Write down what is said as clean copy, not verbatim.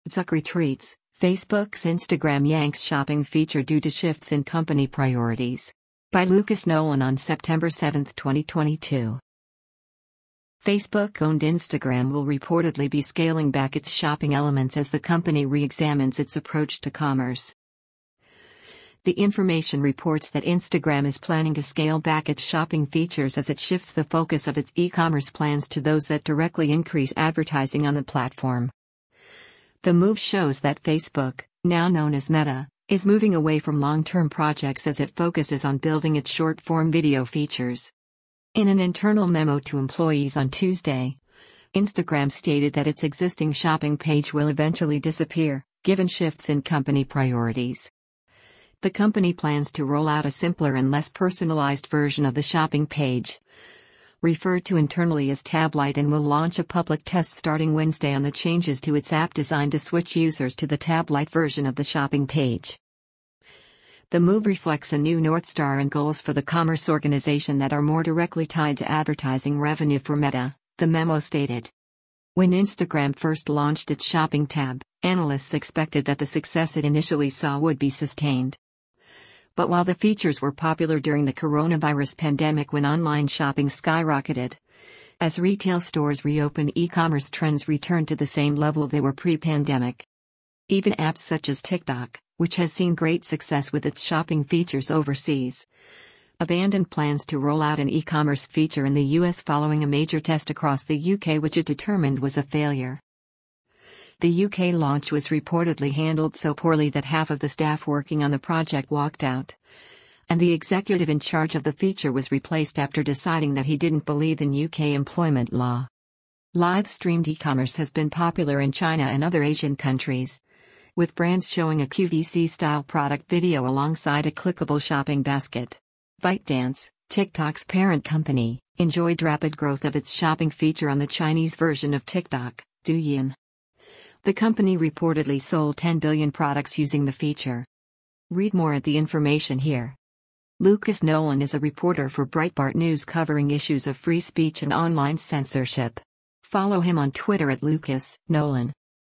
Zuck retreats, Facebook's Instagram yanks shopping feature due to shifts in company priorities. By Lucas Nolan on September 7, 2022. Facebook-owned Instagram will reportedly be scaling back its shopping elements as the company re-examines its approach to commerce. The information reports that Instagram is planning to scale back its shopping features as it shifts the focus of its e-commerce plans to those that directly increase advertising on the platform. The move shows that Facebook, now known as Meta, is moving away from long-term projects as it focuses on building its short-form video features. In an internal memo to employees on Tuesday, Instagram stated that its existing shopping page will eventually disappear, given shifts in company priorities. The company plans to roll out a simpler and less personalized version of the shopping page, referred to internally as Tab Lite, and will launch a public test starting Wednesday on the changes to its app designed to switch users to the Tab Lite version of the shopping page. The move reflects a new North Star and goals for the commerce organization that are more directly tied to advertising revenue for Meta, the memo stated. When Instagram first launched its shopping tab, analysts expected that the success it initially saw would be sustained. But while the features were popular during the coronavirus pandemic when online shopping skyrocketed, as retail stores reopened, e-commerce trends returned to the same level they were pre-pandemic. Even apps such as TikTok, which has seen great success with its shopping features overseas, abandoned plans to roll out an e-commerce feature in the US following a major test across the UK which is determined was a failure. The UK launch was reportedly handled so poorly that half of the staff working on the project walked out, and the executive in charge of the feature was replaced after deciding that he didn't believe in UK employment law. Live-streamed e-commerce has been popular in China and other Asian countries, with brands showing a QVC-style product video alongside a clickable shopping basket. ByteDance, TikTok's parent company, enjoyed rapid growth of its shopping feature on the Chinese version of TikTok, Douyin. The company reportedly sold 10 billion products using the feature. Read more at the information here. Lucas Nolan is a reporter for Breitbart News covering issues of free speech and online censorship. Follow him on Twitter at Lucas Nolan.